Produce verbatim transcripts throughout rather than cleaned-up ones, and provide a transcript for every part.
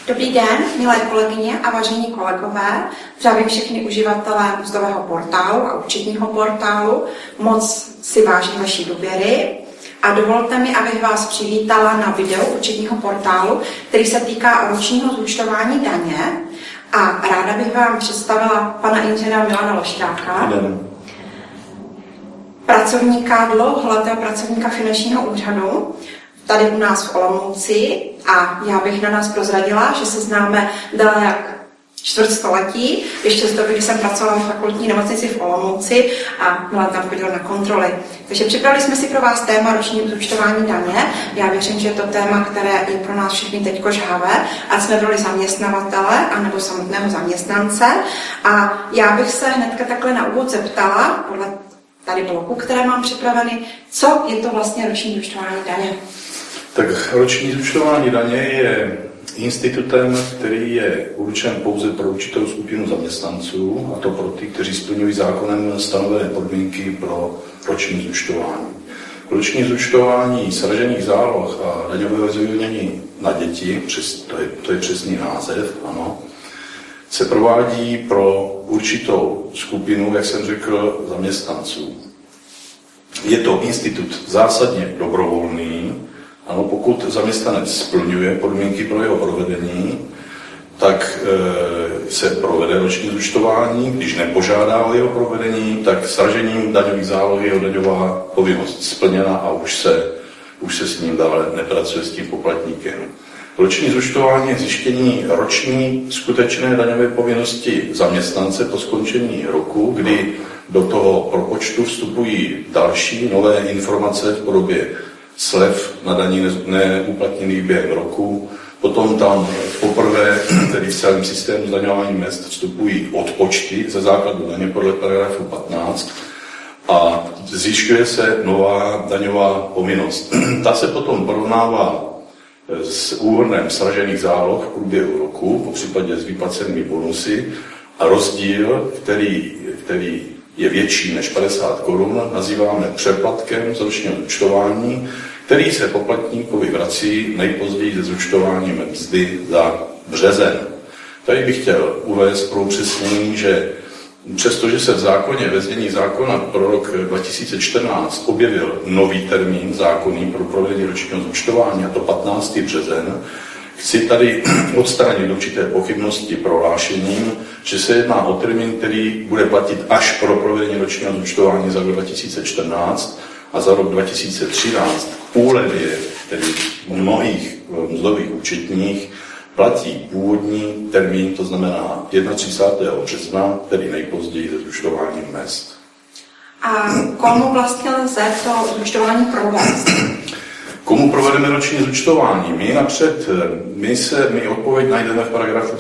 Dobrý den, milé kolegyně a vážení kolegové. Zdravím všechny uživatelé mzdového portálu a účetního portálu. Moc si vážím vaší důvěry a dovolte mi, abych vás přivítala na videu účetního portálu, který se týká ročního zúčtování daně. A ráda bych vám představila pana inženýra Milana Lošťáka, pracovníka, dlouholetého pracovníka finančního úřadu, tady u nás v Olomouci, a já bych na nás prozradila, že se známe déle jak čtvrt století, ještě z doby, kdy jsem pracovala v fakultní nemocnici v Olomouci a Milan tam chodil na kontroly. Takže připravili jsme si pro vás téma ročního zúčtování daně. Já věřím, že je to téma, které je pro nás všechny teďko žhavé, ať jsme byli zaměstnavatele anebo samotného zaměstnance. A já bych se hnedka takhle na úvod zeptala, podle tady bloku, které mám připraveny, co je to vlastně roční zúčtování daně. Tak roční zúčtování daně je institutem, který je určen pouze pro určitou skupinu zaměstnanců, a to pro ty, kteří splňují zákonem stanovené podmínky pro roční zúčtování. Roční zúčtování sražených záloh a daňového zvýhodnění na děti, to je, to je přesný název, ano, se provádí pro určitou skupinu, jak jsem řekl, zaměstnanců. Je to institut zásadně dobrovolný. Ano, pokud zaměstnanec splňuje podmínky pro jeho provedení, tak e, se provede roční zúčtování. Když nepožádá o jeho provedení, tak sražením daňových záloh je jeho daňová povinnost splněna a už se, už se s ním dále nepracuje s tím poplatníkem. Roční zúčtování je zjištění roční skutečné daňové povinnosti zaměstnance po skončení roku, kdy do toho propočtu vstupují další nové informace v podobě slev na daní neuplatněných během roku. Potom tam poprvé, tedy v celém systému zdaňování mezd, vstupují odpočty ze základu daně podle paragrafu patnáct a zjišťuje se nová daňová povinnost. Ta se potom porovnává s úhrnem sražených záloh v průběhu roku, po případě s vyplacenými bonusy, a rozdíl, který, který je větší než padesát korun, nazýváme přeplatkem z ročního zúčtování, který se poplatníkovi vrací nejpozději ze zúčtováním mzdy za březen. Tady bych chtěl uvést pro upřesnění, že přestože se v zákoně, ve znění zákona pro rok dva tisíce čtrnáct objevil nový termín zákonný pro provedení ročního zúčtování, a to patnáctého březen, chci tady odstranit určité pochybnosti prohlášením, že se jedná o termín, který bude platit až pro provedení ročního zúčtování za rok dva tisíce čtrnáct a za rok dva tisíce třináct v úlevě, tedy mnohých mzdových účetních, platí původní termín, to znamená třicátého prvního března, tedy nejpozději ze zúčtování mezd. A komu vlastně lze to zúčtování provést? Komu provedeme roční zúčtování? My napřed, my, se, my odpověď najdeme v paragrafu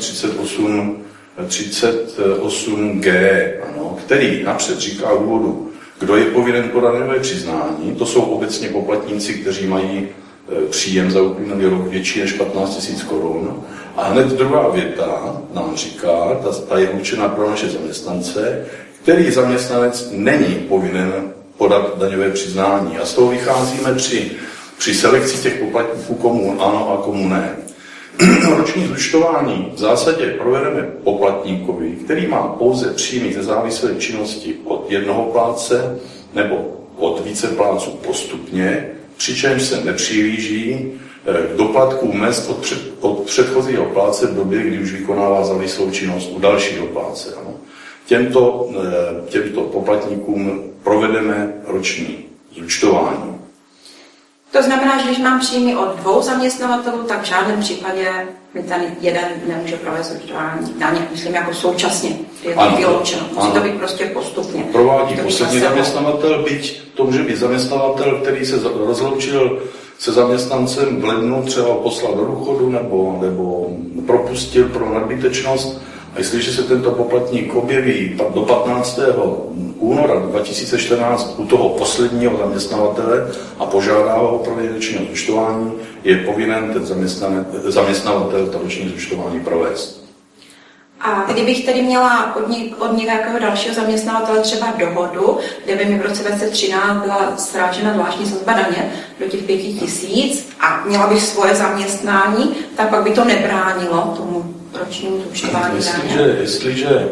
třicet osm G, ano, který napřed říká úvodu, kdo je povinen podat daňové přiznání. To jsou obecně poplatníci, kteří mají příjem za uplynulý rok větší než patnáct tisíc korun. A hned druhá věta nám říká, ta, ta je určena pro naše zaměstnance, který zaměstnanec není povinen podat daňové přiznání. A z toho vycházíme při, při selekci těch poplatníků, komu ano a komu ne. Roční zúčtování v zásadě provedeme poplatníkovi, který má pouze příjmy ze závislé činnosti od jednoho plátce nebo od více plátců postupně, přičemž se nepřihlíží k doplatkům mezd od, před, od předchozího plátce v době, kdy už vykonává závislou činnost u dalšího plátce. Ano. Těmto, těmto poplatníkům provedeme roční zúčtování. To znamená, že když mám příjmy od dvou zaměstnavatelů, tak v žádném případě mi ten jeden nemůže provést zúčtování daně, myslím jako současně, je to vyloučeno. Musí to být prostě postupně. Provádí poslední zaměstnavatel, byť to může být zaměstnavatel, který se rozloučil se zaměstnancem v lednu, třeba poslal do důchodu nebo, nebo propustil pro nadbytečnost. A jestliže se tento poplatník objeví do patnáctého února dva tisíce čtrnáct u toho posledního zaměstnavatele a požádá ho o provedení ročního zúčtování, je povinen ten zaměstnavatel to roční zúčtování provést. A kdybych tedy měla od, něk, od nějakého dalšího zaměstnavatele třeba dohodu, kde by mi v roce dvacet třináct byla srážena zvláštní sazba daně do těch pěti tisíc a měla bych svoje zaměstnání, tak pak by to nebránilo tomu ročnímu zúčtování daně. Jestliže, jestliže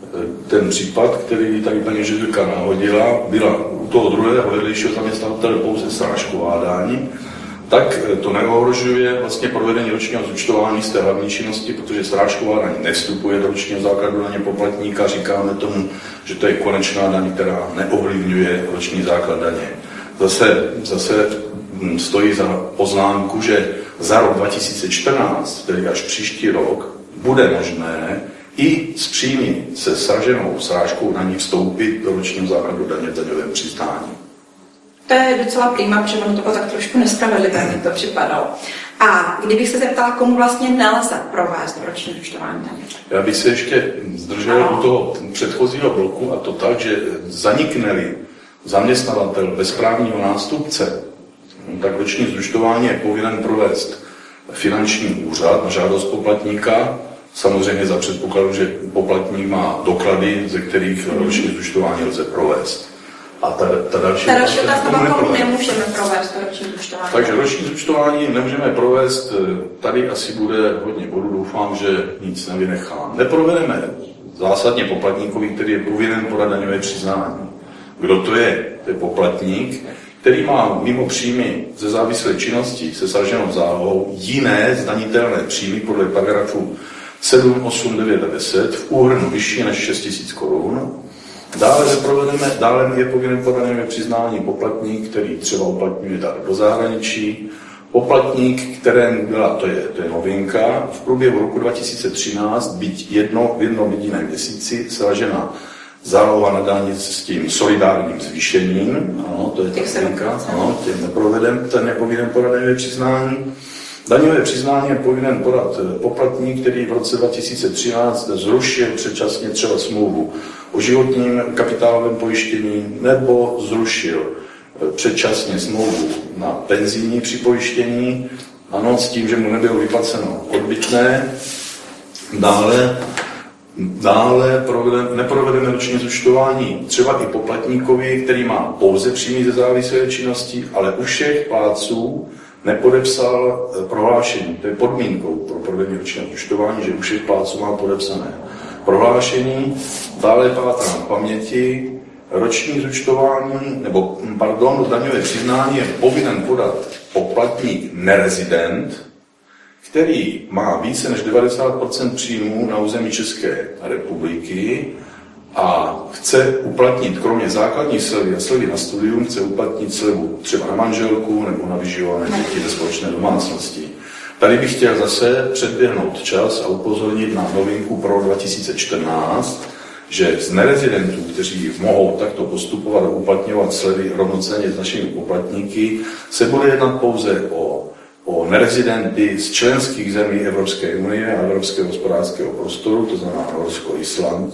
ten případ, který tady paní ředitelka nahodila, byla u toho druhého vedlejšího zaměstnavatele pouze srážková daň, tak to neohrožuje vlastně provedení ročního zúčtování z té hlavní činnosti, protože srážková daň nevstupuje do ročního základu daně poplatníka. Říkáme tomu, že to je konečná daň, která neovlivňuje roční základ daně. Zase, zase stojí za poznámku, že za rok dva tisíce čtrnáct, tedy až příští rok, bude možné i s příjmy se sraženou srážkou daní vstoupit do ročního základu daně v daňovém přiznání. To je docela prima, protože ono to bylo tak trošku nespravedlivé, mi to připadalo. A kdybych se zeptala, komu vlastně nelze provést roční zúčtování daně? Já bych se ještě zdržel u toho předchozího bloku, a to tak, že zanikne-li zaměstnavatel bez právního nástupce, tak roční zúčtování je povinen provést finanční úřad na žádost poplatníka, samozřejmě za předpokladu, že poplatník má doklady, ze kterých roční zúčtování lze provést. A ta, ta další, ta další otázka, komu nemůžeme provést roční zúčtování. Takže roční zúčtování nemůžeme provést, tady asi bude hodně bodů, doufám, že nic nevynechám. Neprovedeme zásadně poplatníkovi, který je povinen podat daňové přiznání. Kdo to je? To je poplatník, který má mimo příjmy ze závislé činnosti se sraženou zálohou jiné zdanitelné příjmy podle paragrafu sedm, osm, devět a deset v úhrnu vyšší než šest tisíc korun. Dále, dále je povinen podané přiznání poplatník, který třeba uplatňuje dar do zahraničí, poplatník, kterému byla, to je, to je novinka, v průběhu roku dva tisíce třináct byť jedno, v jednom jediném měsíci sražena záloha na daň s tím solidárním zvýšením, ano, to je ta novinka, ano, tím neprovedem, ten je povinen podané přiznání. Daňové přiznání je povinen podat poplatník, který v roce dva tisíce třináct zrušil předčasně třeba smlouvu o životním kapitálovém pojištění nebo zrušil předčasně smlouvu na penzijní připojištění, ano, s tím, že mu nebylo vyplaceno odbytné. Dále, dále neprovedeme roční zúčtování třeba i poplatníkovi, který má pouze příjmy ze závislé činnosti, ale u všech plátců nepodepsal prohlášení. To je podmínkou pro provedení ročního zúčtování, že u všech plátců má podepsané prohlášení. Dále pátrám paměti. Roční zúčtování, nebo pardon, daňové přiznání je povinen podat poplatník nerezident, který má více než devadesát procent příjmů na území České republiky a chce uplatnit, kromě základní slevy a slevy na studium, chce uplatnit slevu třeba na manželku nebo na vyživované děti ze společné domácnosti. Tady bych chtěl zase předběhnout čas a upozornit na novinku pro dva tisíce čtrnáct, že z nerezidentů, kteří mohou takto postupovat a uplatňovat slevy rovnocenně s našimi poplatníky, se bude jednat pouze o, o nerezidenty z členských zemí Evropské unie a Evropského hospodářského prostoru, to znamená Norsko, Island.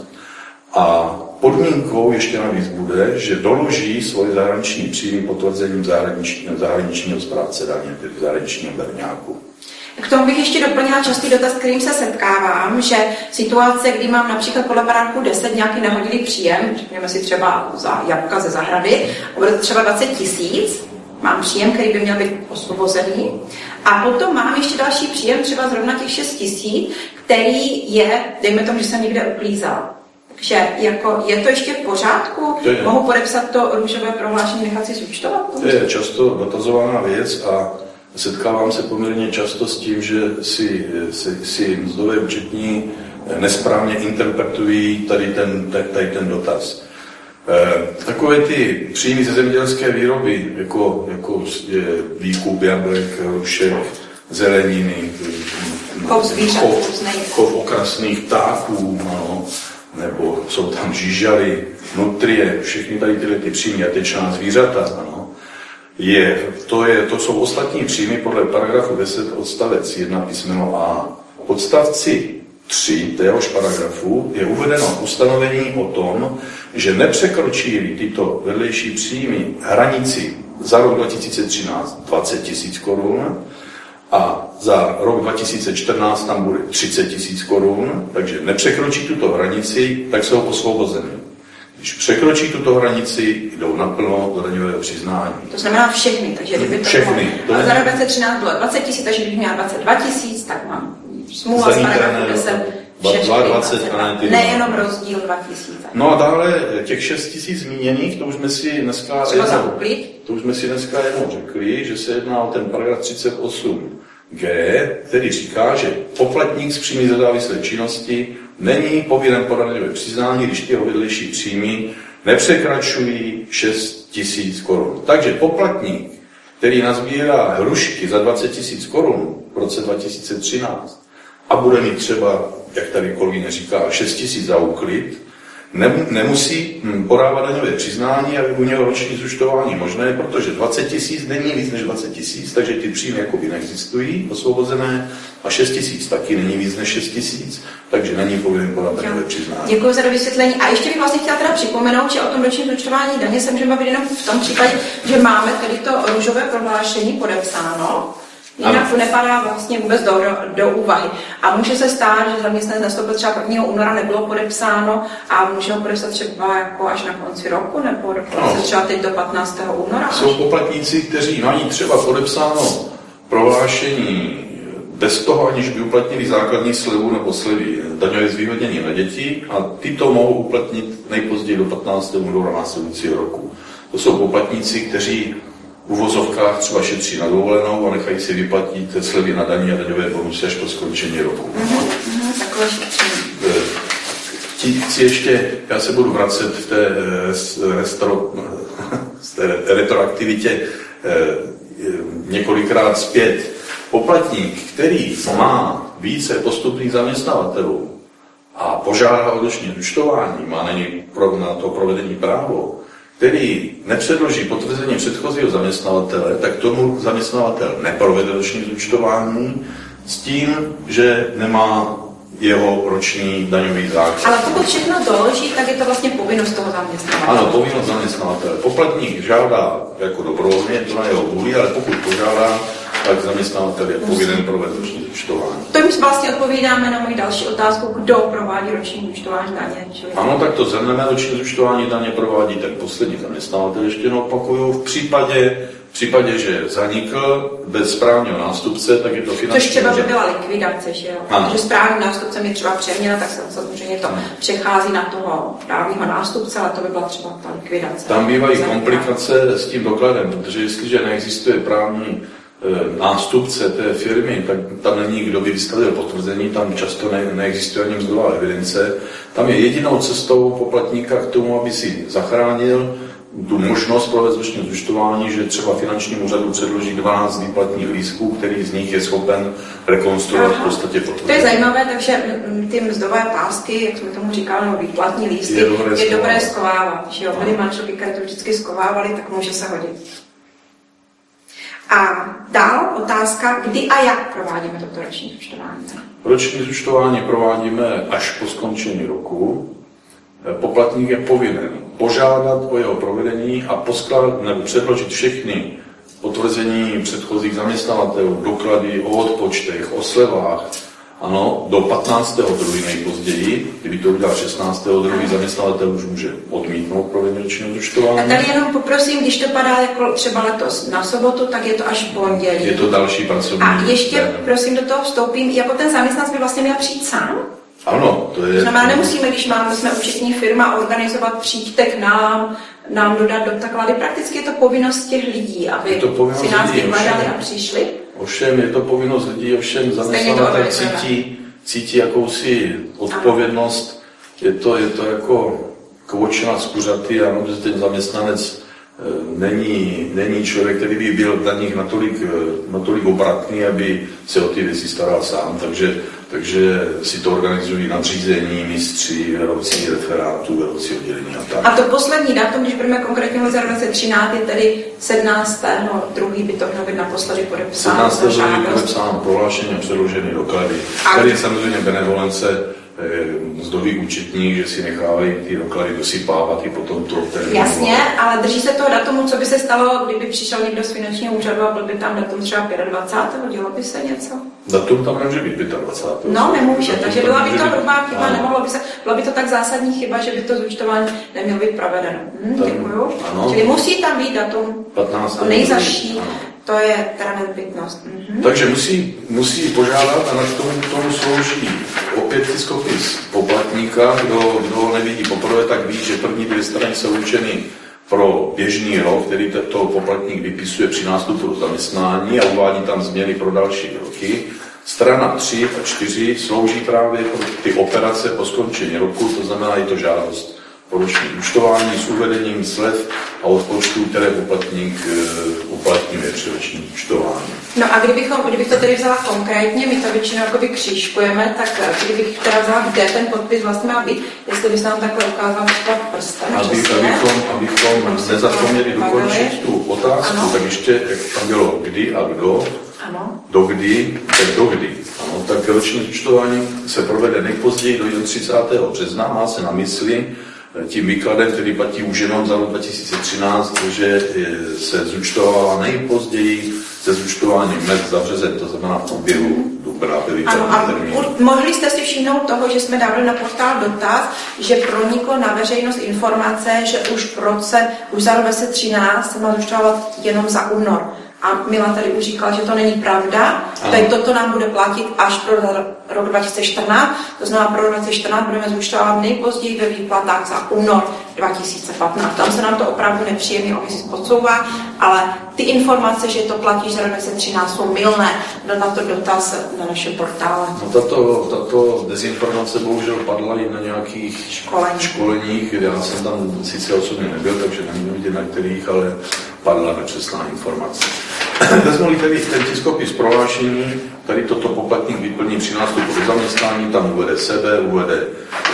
A podmínkou ještě navíc bude, že doloží svoje zahraniční příjmy potvrzením zahraničního, zahraničního správce daně, tedy zahraničního berňáku. K tomu bych ještě doplnila častý dotaz, s kterým se setkávám, že situace, kdy mám například podle paragrafu deset nějaký nahodilý příjem, řekněme si třeba za jablka ze zahrady, a bude to třeba dvacet tisíc, mám příjem, který by měl být osvobozený, a potom mám ještě další příjem, třeba zrovna těch šest tisíc, který je, dejme tomu, že jsem někde uklízala. Takže jako, je to ještě v pořádku? Mohu podepsat to růžové prohlášení, nechat si zúčtovat? To je často dotazovaná věc a setkávám se poměrně často s tím, že si, si, si mzdové účetní nesprávně interpretují tady ten, tady ten dotaz. E, takové ty příjmy ze zemědělské výroby, jako, jako je výkup jablek, hrušek, zeleniny, chov zvířat, chov okrasných ptáků, no, nebo jsou tam žížaly, nutrie, všechny tady tyhle ty příjmy, jatečná zvířata, ano. Je, to, je, to jsou ostatní příjmy podle paragrafu deset odstavec jedna písmeno A. V odstavci tři téhož paragrafu je uvedeno ustanovení o tom, že nepřekročí tyto vedlejší příjmy hranici za rok dva tisíce třináct dvacet tisíc korun a za rok dva tisíce čtrnáct tam bude třicet tisíc korun, takže nepřekročí tuto hranici, tak jsou osvobozeny. Když překročí tuto hranici, jdou naplno do daňového přiznání. To znamená všechny, takže kdyby to všechny. bylo, za rok dva tisíce třináct bylo dvacet tisíc, takže kdybych měla dvacet dva tisíc, tak mám smlouva s paragrafu deset, dvacet, nejenom rozdíl dva tisíce. No a dále těch šest tisíc zmíněných, to už jsme si dneska jednou, to už jsme si dneska jednou řekli, že se jedná o ten paragraf třicet osm G, který říká, že poplatník z příjmy ze závislé činnosti není povinen podat daňové přiznání, když jeho vedlejší příjmy nepřekračují šest tisíc korun. Takže poplatník, který nazbírá hrušky za dvacet tisíc korun v roce dva tisíce třináct a bude mít třeba, jak tady kolegyně říká, šest tisíc za úklid, nemusí podávat daňové přiznání a u něho roční zúčtování možné, protože dvacet tisíc není víc než dvacet tisíc, takže ty příjmy jakoby neexistují, osvobozené, a šest tisíc taky není víc než šest tisíc, takže není povinen podat daňové přiznání. Děkuji za vysvětlení. A ještě bych vlastně chtěla teda připomenout, že o tom ročním zúčtování daně se můžeme bavit jenom v tom případě, že máme tedy to růžové prohlášení podepsáno. Jinak to nepadá vlastně vůbec do, do, do úvahy. A může se stát, že zaměstnanec nastoupil třeba prvního února, nebylo podepsáno a může ho podepsat třeba jako až na konci roku, nebo dokonce no. třeba teď do patnáctého února. Jsou poplatníci, kteří mají třeba podepsáno prohlášení bez toho, aniž by uplatnili základní slevu nebo slevy daňové zvýhodnění na děti, a ty to mohou uplatnit nejpozději do patnáctého února následujícího roku. To jsou poplatníci, kteří v uvozovkách třeba šetří na dovolenou a nechají si vyplatit slevy na daní a daňové bonusy až po skončení roku. Mm-hmm, takové šetření. Chci ještě, já se budu vracet v té, restro, v té retroaktivitě několikrát zpět. Poplatník, který má více postupných zaměstnavatelů a požádá o roční zúčtování, má není na to provedení právo, který nepředloží potvrzení předchozího zaměstnavatele, tak tomu zaměstnavatel neprovede roční zúčtování s tím, že nemá jeho roční daňový základ. Ale pokud všechno doloží, tak je to vlastně povinnost toho zaměstnavatele. Ano, povinnost zaměstnavatele. Poplatník žádá jako dobrovolně, je to na jeho vůli, ale pokud požádá, tak zaměstnavatel je povinen provést roční zúčtování. To jim vlastně odpovídáme na moji další otázku, kdo provádí roční zúčtování daně. Čili... Ano, tak to zhrneme, roční zúčtování daně provádí ten poslední zaměstnavatel, ještě jednou opakuju, v případě, v případě, že zanikl bez správního nástupce, tak je to finanční. Což třeba by byla likvidace, že jo? Ano. Protože správním nástupcem je třeba přeměna, tak samozřejmě to přechází na toho právního nástupce, ale to by byla třeba ta likvidace. Tam bývají komplikace s tím dokladem, protože jestliže neexistuje právní nástupce té firmy, tak tam není, kdo by vystavil potvrzení, tam často ne, neexistuje ani mzdová evidence. Tam je jedinou cestou poplatníka k tomu, aby si zachránil tu možnost provést roční zúčtování, že třeba finančnímu úřadu předloží dvanáct výplatních lístků, který z nich je schopen rekonstruovat v podstatě potvrzení. To je zajímavé, takže ty mzdové pásky, jak jsme tomu říkali, nebo výplatní lístky, je dobré, je dobré schovávat. Že jo, byli manželky, které to vždycky schovávali, tak může se hodit. A dál otázka, kdy a jak provádíme toto roční zúčtování? Roční zúčtování provádíme až po skončení roku. Poplatník je povinen požádat o jeho provedení a poskládat nebo předložit všechny potvrzení předchozích zaměstnavatelů, doklady o odpočtech, o slevách, ano, do patnáctého druhého nejpozději. Kdyby to udělal šestnáctého druhého zaměstnavatel už může odmítnout provedení ročního zúčtování. A tady jenom poprosím, když to padá jako třeba letos na sobotu, tak je to až pondělí. Je to další pracovní. A ještě den. Prosím do toho vstoupím, jako ten zaměstnanec by vlastně měl přijít sám? Ano, to je... Znamená, nemusíme, když máme, jsme účetní firma, organizovat přijďte k nám, nám dodat doklady. Prakticky je to povinnost těch lidí, aby si nás vyhledali a přišli. Ovšem, je to povinnost lidí, ovšem zaměstnavatel cítí, cítí jakousi odpovědnost. Je to, je to jako kvočina z kuřaty, ano, že ten zaměstnanec není, není člověk, který by byl na nich natolik, natolik obratný, aby se o ty věci staral sám. Takže, takže si to organizují nadřízení, mistři, vedoucí referátů, vedoucí oddělení a tak. A to poslední datum, když budeme konkrétně v dvacet třináct, je tedy sedmnáctého druhého by to mělo být naposledy podepsáno. sedmnáctého druhého podepsáno prohlášení a předložené doklady. Tady je samozřejmě benevolence mzdový účetní, že si nechávají ty doklady dosypávat i potom to termínu. Jasně, ale drží se toho datumu, co by se stalo, kdyby přišel někdo z finančního úřadu a byl by tam datum třeba dvacátého pátého Dělo by se něco? Datum tam nemůže být dvacátého pátého No, nemůže, datum takže byla by to hrubá chyba, ano. nemohlo by se, byla by to tak zásadní chyba, že by to zúčtování nemělo být provedeno. Hm, děkuju. Ano. Čili musí tam být datum patnáctého nejzaší. To je teda nezbytnost. Mhm. Takže musí, musí požádat a na tomu, tomu slouží opět tiskopis poplatníka. Kdo, kdo ho nevidí poprvé, tak ví, že první dvě strany jsou určeny pro běžný rok, který to poplatník vypisuje při nástupu do zaměstnání a uvádí tam změny pro další roky. Strana tři a čtyři slouží právě pro ty operace po skončení roku, to znamená i to žádost o roční účtování s uvedením slev a odpočtů, které poplatník uh, uplatňuje při ročním účtování. No a kdybychom, kdybych to tedy vzala konkrétně, my to většinou jakoby křížkujeme, tak kdybych teda vzala, kde ten podpis vlastně má být, jestli bys nám takhle ukázal třeba prstem. Aby, abychom, abychom nezapomněli dokončit tu otázku, ano. Tak ještě, jak tam bylo kdy a kdo, ano. Dokdy, tak dokdy. Ano, tak roční účtování se provede nejpozději do třicátého března, má se na mysli tím výkladem, který platí už jenom za rok dva tisíce třináct, že se zúčtovala nejpozději se zúčtováním mezd za březen, to znamená v průběhu dubna. Ano, a mohli jste si všimnout toho, že jsme dávali na portál dotaz, že proniklo na veřejnost informace, že už v roce, už za rok dva tisíce třináct se má zúčtovat jenom za únor. A Milan tady už říkal, že to není pravda, teď toto nám bude platit až pro rok dva tisíce čtrnáct, to znamená pro rok dva tisíce čtrnáct budeme zúčtovat nejpozději ve výplatách za únor dva tisíce patnáct. Tam se nám to opravdu nepříjemně podsouvá, ale ty informace, že to platí za rok dva tisíce třináct, jsou mylné. Dal na to dotaz na našem portále. No tato, tato dezinformace bohužel padla i na nějakých Školení. školeních, já jsem tam sice osobně nebyl, takže nemůžu vidět na kterých, ale padla nepřesná informace. Vezmu-li tedy ten tiskopis prohlášení, tady toto poplatník vyplní při nástupu do zaměstnání, tam uvede sebe, uvede e,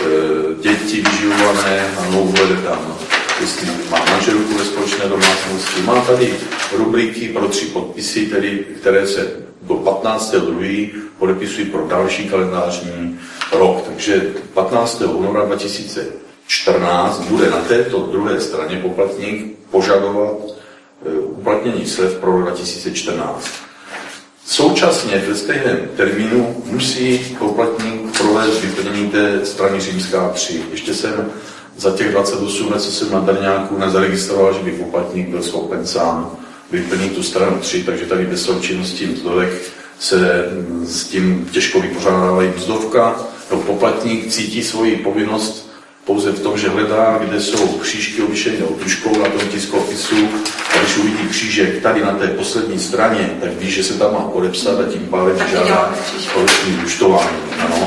děti vyživované, ano, uvede tam, jestli má manželku ve společné domácnosti. Má tady rubriky pro tři podpisy, tedy, které se do patnáctého druhého podepisují pro další kalendářní rok. Takže patnáctého února dva tisíce čtrnáct bude na této druhé straně poplatník požadovat uplatnění slev pro rok dva tisíce čtrnáct. Současně ve stejném termínu musí poplatník provést vyplnění té strany římská tři. Ještě jsem za těch dvacet osm let, co jsem na Darňáku, nezaregistroval, že by poplatník byl schopen sám vyplnit tu stranu tři, takže tady bez součinnosti mzdovek se s tím těžko vypořádávají mzdovka. No, poplatník cítí svoji povinnost pouze v tom, že hledá, kde jsou křížky obyčejnou tužkou na tom tiskopisu, a když uvidí křížek tady na té poslední straně, tak ví, že se tam má podepsat a tím pádem žádá roční účtování. Ano.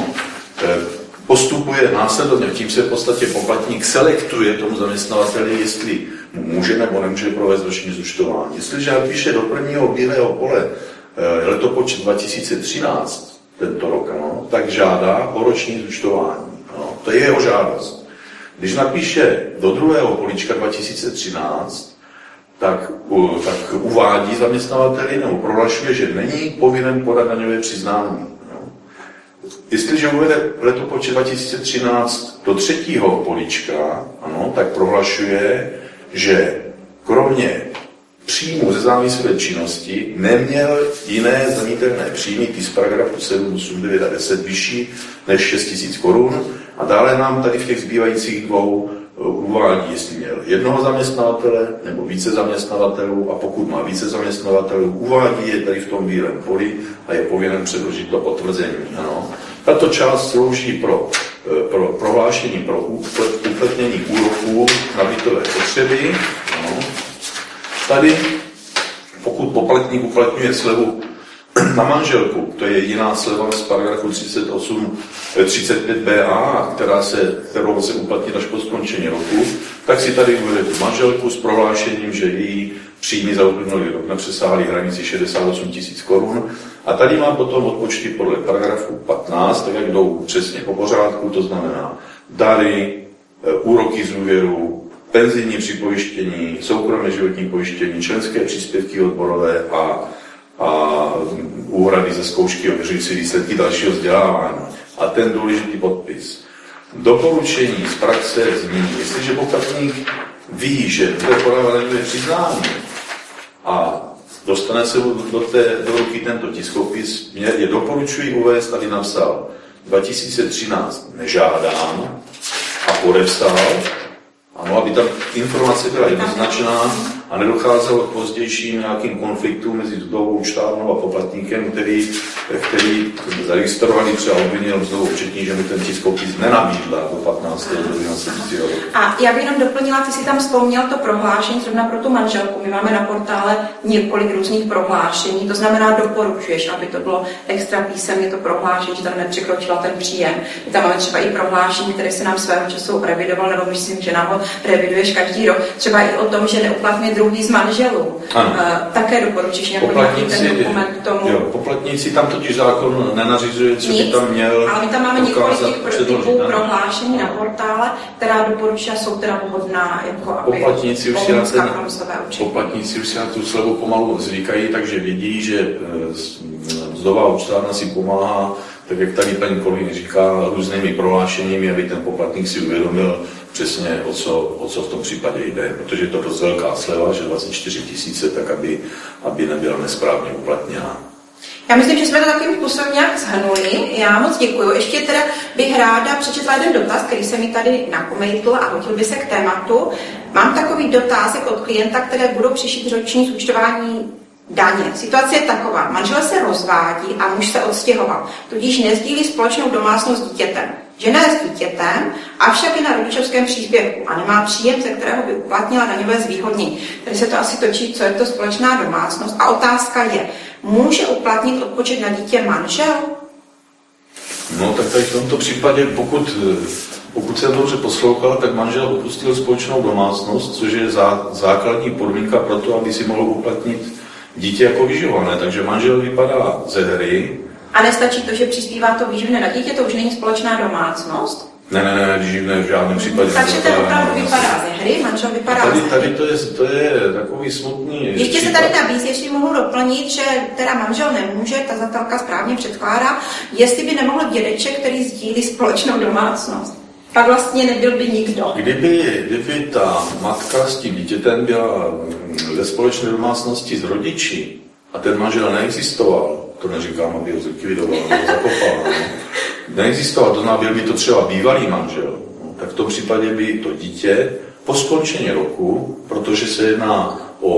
Postupuje následovně, tím se v podstatě poplatník selektuje tomu zaměstnavateli, jestli může nebo nemůže provést roční zúčtování. Jestliže napíše do prvního bílého pole letopočet dva tisíce třináct, tento rok, ano, tak žádá o roční zúčtování. Ano, to je jeho žádost. Když napíše do druhého políčka dva tisíce třináct, tak, tak uvádí zaměstnavateli nebo prohlašuje, že není povinen podat daňové přiznání. No. Jestliže uvede letopočet dva tisíce třináct do třetího políčka, ano, tak prohlašuje, že kromě příjmu ze závislé činnosti neměl jiné zdanitelné příjmy, ty z paragrafu sedm, osm, devět a deset vyšší než šest tisíc korun. A dále nám tady v těch zbývajících dvou uvádí, jestli měl jednoho zaměstnavatele nebo více zaměstnavatelů, a pokud má více zaměstnavatelů, uvádí je tady v tom bílém poli a je povinen předložit to potvrzení. Ano. Tato část slouží pro, pro prohlášení pro uplatnění úroků na bytové potřeby. Ano. Tady, pokud poplatník uplatňuje slevu na manželku, to je jiná sleva z paragrafu třicet osm, třicet pět bé á, která se, kterou se uplatní až po skončení roku, tak si tady uvede tu manželku s prohlášením, že její příjmy za uplynulý rok nepřesáhly hranici šedesát osm tisíc korun. A tady má potom odpočty podle paragrafu patnáct, tak jak jdou přesně po pořádku, to znamená dary, úroky z úvěru, penzijní připojištění, soukromé životní pojištění, členské příspěvky odborové a, a úhrady ze zkoušky ověřující výsledky dalšího vzdělávání. A a ten důležitý podpis. Doporučení z praxe zní, jestliže poplatník ví, že bude podávat daňové přiznání a dostane se do, té, do ruky tento tiskopis, mě je doporučuji uvést, aby napsal dva tisíce třináct nežádám a podepsal, ano, aby ta informace byla jednoznačná a nedocházelo k pozdějším nějakým konfliktům mezi tou účtárnou a poplatníkem, který, který zaregistrovaný třeba obvinil znovu účetní, že mu ten tiskopis nenabídla do patnáctého roku. A já bych jenom doplnila, ty si tam vzpomněl to prohlášení zrovna pro tu manželku. My máme na portále několik různých prohlášení, to znamená doporučuješ, aby to bylo extra písemně to prohlášení, že tam nepřekročila ten příjem. My tam máme třeba i prohlášení, které se nám svého času revidoval, nebo myslím, že nám ho reviduješ každý rok, třeba i o tom, že neuplatňuje druhý z manželů. Uh, také doporučíš nějaký ten dokument k tomu. Jo, poplatníci tam totiž zákon nenařizuje, co by tam měl. Ale my tam máme několik těch typů prohlášení na portále, která doporučí a jsou teda vhodná, jako aby poplatníci už, si na ten, poplatníci už si na tu slevu pomalu zvykají, takže vědí, že mzdová účtárna si pomáhá, tak jak tady paní kolegyně říká, různými prohlášeními, aby ten poplatník si uvědomil přesně, o co, o co v tom případě jde, protože je to dost velká sleva, že dvacet čtyři tisíce, tak aby, aby nebyla nesprávně uplatněná. Já myslím, že jsme to takovým způsobem nějak shrnuli. Já moc děkuju. Ještě teda bych ráda přečetla jeden dotaz, který se mi tady nakomejtl a hodil by se k tématu. Mám takový dotazek od klienta, které budou přišít roční zúčtování daně. Situace je taková. Manžel se rozvádí a muž se odstěhoval. Tudíž nezdílí společnou domácnost s dítětem. Žena je s dítětem, avšak je na rodičovském příspěvku a nemá příjem, ze kterého by uplatnila daňové zvýhodnění. Tady se to asi točí, co je to společná domácnost. A otázka je, může uplatnit odpočet na dítě manžel? No tak tady v tomto případě, pokud, pokud jsem dobře poslouchal, tak manžel opustil společnou domácnost, což je zá, základní podmínka pro to, aby si mohl uplatnit dítě jako vyživované. Takže manžel vypadá ze hry. A nestačí to, že přispívá to výživné na dítě, to už není společná domácnost? Ne, ne, ne, výživné v žádném případě. Takže ten opravdu vypadá ze hry, manžel vypadá tady, ze hry. Tady to je, to je takový smutný Ještě případ. se tady nabízí, jestli mohu doplnit, že teda manžel nemůže, ta zatelka správně předkládá, jestli by nemohl dědeček, který sdílí společnou domácnost. Pak vlastně nebyl by nikdo. Kdyby, kdyby ta matka s tím dítětem byla ve společné domácnosti s rodiči a ten manžel neexistoval, to neříkám, aby ho zlikvidoval nebo zakopal, ne? Neexistoval, to znamená, byl by to třeba bývalý manžel, no, tak v tom případě by to dítě po skončení roku, protože se jedná o,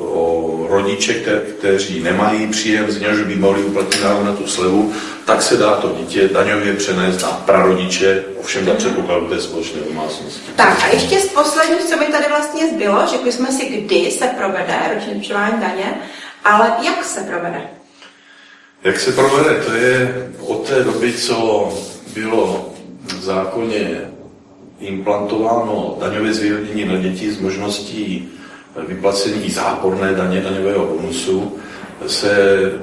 o rodiče, kte, kteří nemají příjem, z něhož by mohli uplatnit na tu slevu, tak se dá to dítě daňově přenést na prarodiče, ovšem za předpokladu té společné domácnosti. Tak a ještě z posledních, co mi tady vlastně zbylo, řekli jsme si, kdy se provede roční zúčtování daně, ale jak se provede? Jak se provede? To je od té doby, co bylo v zákoně implantováno daňové zvýhodnění na děti s možností vyplacení záporné daně, daňového bonusu, se,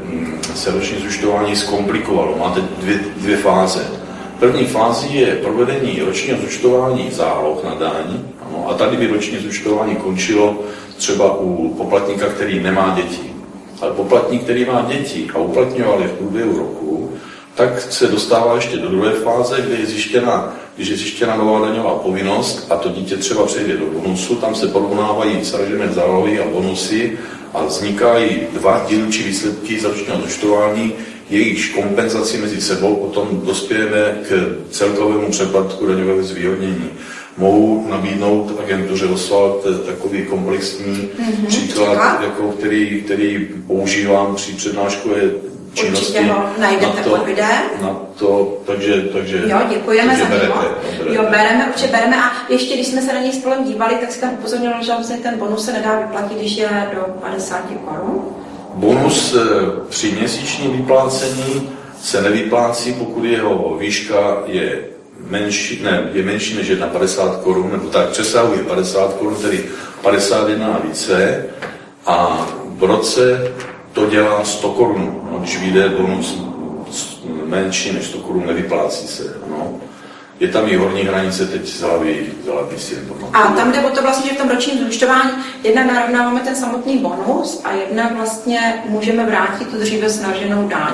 se roční zúčtování zkomplikovalo. Máte dvě, dvě fáze. První fázi je provedení ročního zúčtování záloh na daň, ano, a tady by roční zúčtování končilo třeba u poplatníka, který nemá děti. Ale poplatník, který má děti a uplatňoval je v průběhu roku, tak se dostává ještě do druhé fáze, kde je zjištěna, když je zjištěna nová daňová povinnost a to dítě třeba přejde do bonusu, tam se porovnávají sražené zálohy a bonusy a vznikají dva dílčí výsledky z ročního zúčtování, jejichž kompenzaci mezi sebou potom dospějeme k celkovému přeplatku daňového zvýhodnění. Mohu nabídnout agentuře Oswald takový komplexní mm-hmm, příklad, jako který, který používám při přednáškové činnosti. Určitě ho najdete pod videem. Na to, takže, takže, jo, děkujeme takže za berete, něho. Jo, bereme, určitě bereme a ještě, když jsme se na něj spolu dívali, tak si tam upozornilo, že vlastně ten bonus se nedá vyplatit, když je do padesát korun. Bonus při měsíčním vyplácení se nevyplácí, pokud jeho výška je menší, ne, je menší než padesát jedna korun, nebo tak přesahuje padesát korun, tedy padesát jedna a více, a v roce to dělá sto korun. No, když vyjde bonus menší než sto korun, nevyplácí se. No. Je tam i horní hranice, teď z hlavy, z hlavy si informace. A tam jde o to vlastně, že v tom ročním zúčtování jednak narovnáváme ten samotný bonus a jednak vlastně můžeme vrátit tu dříve snaženou daň.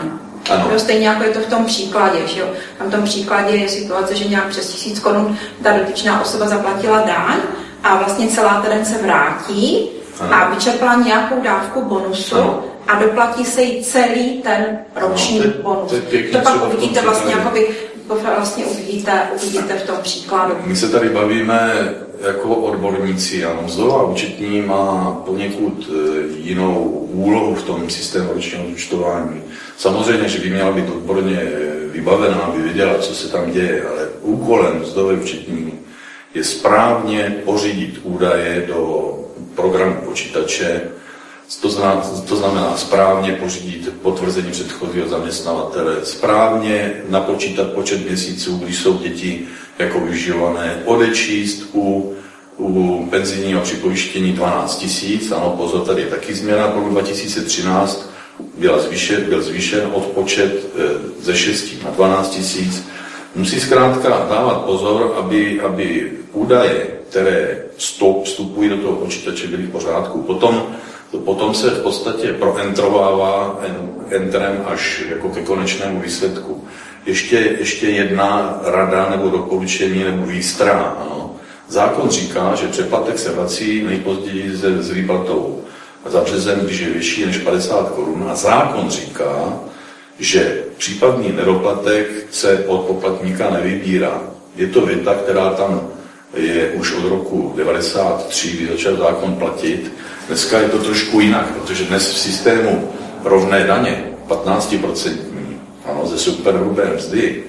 Ano. Stejně jako je to v tom příkladě. Že jo? V tom příkladě je situace, že nějak přes tisíc korun ta dotyčná osoba zaplatila daň a vlastně celá ten den se vrátí ano. a vyčerpala nějakou dávku bonusu ano. a doplatí se jí celý ten roční no, bonus. To, to pak uvidíte vlastně, jakoby, vlastně uvidíte, uvidíte v tom příkladu. My se tady bavíme jako odborníci, ano, mzdová účetní má poněkud jinou úlohu v tom systému ročního účtování. Samozřejmě, že by měla být odborně vybavená, aby věděla, co se tam děje, ale úkolem mzdové účetní je správně pořídit údaje do programu počítače, to znamená, to znamená správně pořídit potvrzení předchozího zaměstnavatele, správně napočítat počet měsíců, když jsou děti jako vyživované, odečíst u, u penzijního připojištění dvanáct tisíc, ano, pozor, tady je taky změna, pro dva tisíce třináct byla zvýšen, byl zvýšen odpočet ze šesti na dvanáct tisíc. Musí zkrátka dávat pozor, aby, aby údaje, které vstupují do toho počítače, byly v pořádku. Potom, potom se v podstatě proentrovává enterem až jako ke konečnému výsledku. Ještě, ještě jedna rada nebo doporučení nebo výstra. Ano. Zákon říká, že přeplatek se vrací nejpozději se s výplatou za březen, když je vyšší než padesát korun. A zákon říká, že případný nedoplatek se od poplatníka nevybírá. Je to věta, která tam je už od roku devadesát tři, kdy začal zákon platit. Dneska je to trošku jinak, protože dnes v systému rovné daně, patnáct procent ano, ze superhrubé mzdy,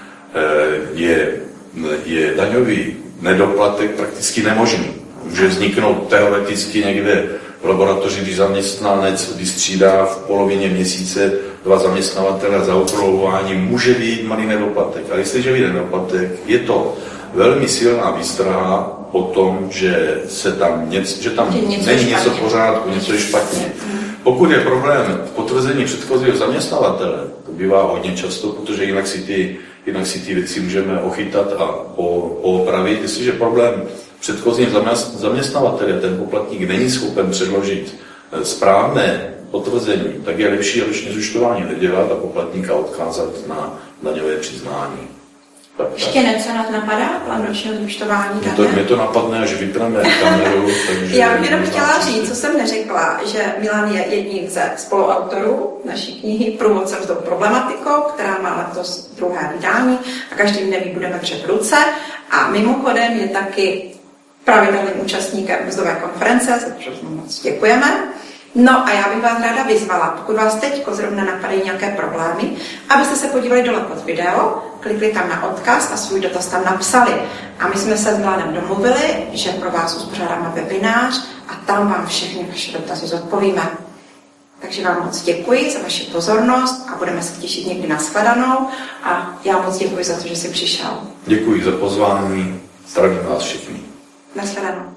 je, je daňový nedoplatek prakticky nemožný. Může vzniknout teoreticky někde v laboratoři, když zaměstnanec vystřídá v polovině měsíce dva zaměstnavatele za okrouhování, může být malý nedoplatek. Ale jestliže vyjde nedoplatek, je to velmi silná výstraha o tom, že se tam něco, že tam něco není něco v pořádku, něco je špatně. Pokud je problém v potvrzení předchozího zaměstnavatele, to bývá hodně často, protože jinak si ty, jinak si ty věci můžeme ochytat a poopravit. Jestliže problém předchozím zaměstnavatele, ten poplatník není schopen předložit správné potvrzení, tak je lepší roční zúčtování nedělat a poplatníka odkázat na daňové přiznání. Tak, ještě něco nás napadá, plán ročního zúčtování daně? Mě to, mě to napadne, až vypneme kameru. Takže já bych jenom chtěla říct, co jsem neřekla, že Milan je jedním ze spoluautorů naší knihy Průvodcem s tou problematikou, která má letos druhé vydání a každý neví, budeme dřet ruce. A mimochodem je taky pravidelným účastníkem mzdové konference, za což moc děkujeme. No a já bych vás ráda vyzvala, pokud vás teď zrovna napadají nějaké problémy, abyste se podívali dole pod video, klikli tam na odkaz a svůj dotaz tam napsali. A my jsme se s Milanem domluvili, že pro vás uspořádáme webinář a tam vám všechny vaše dotazy zodpovíme. Takže vám moc děkuji za vaši pozornost a budeme se těšit někdy na shledanou a já moc děkuji za to, že jsi přišel. Děkuji za pozvání, zdravím vás všichni. Na shledanou.